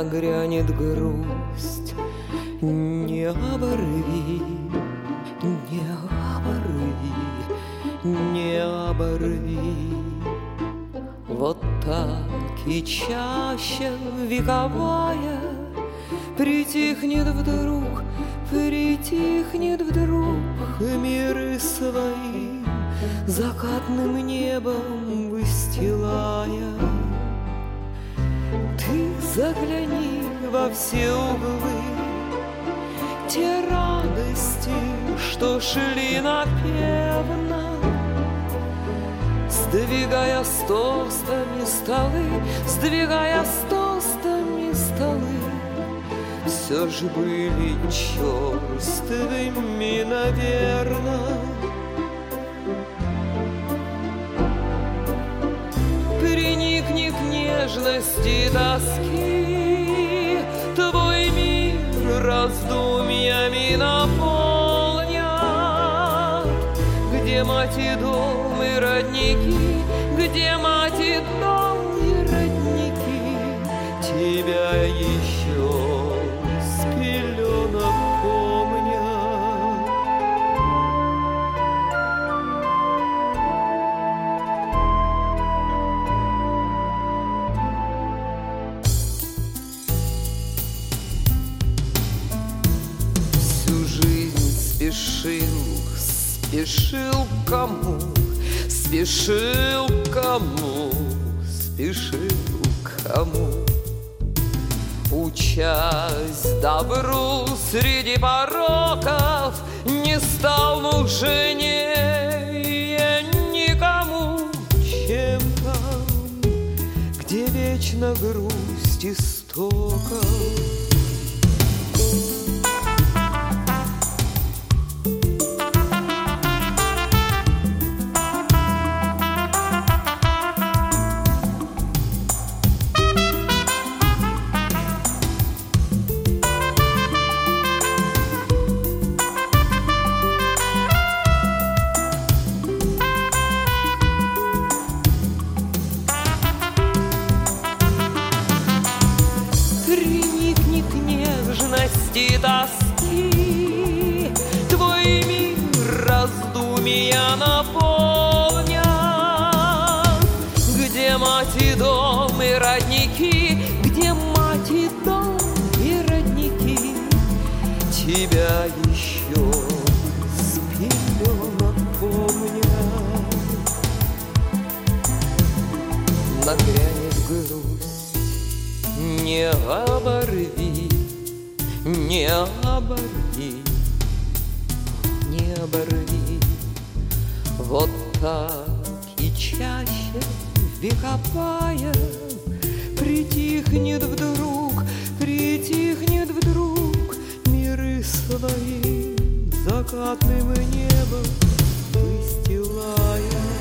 нагрянет грусть. Не оборви, не оборви, не оборви. Вот так и чаще вековая притихнет вдруг, притихнет вдруг миры свои, закатным небом выстилая. Ты загляни во все углы, те радости, что шли напевно, сдвигая с тостами столы, сдвигая с тостами столы, все же были черствыми, наверно. Приникни к нежности тоски, твой мир раздумьями наполнят. Где мать и дом и родники, где мать и дом и родники, тебя еще с пеленок помнят. Всю жизнь спешил кому, спешил кому, спешил кому, учась добру среди пороков, не стал нужнее никому, чем там, где вечно грусть истоков. Приникни к нежности тоски, твой мир раздумья наполнят. Где мать и дом и родники, где мать и дом и родники, тебя еще с пеленок помнят. Нагрянет грусть, не оборви, не оборви, не оборви. Вот так и чаще вековая притихнет вдруг, притихнет вдруг миры свои, закатным небом выстилая.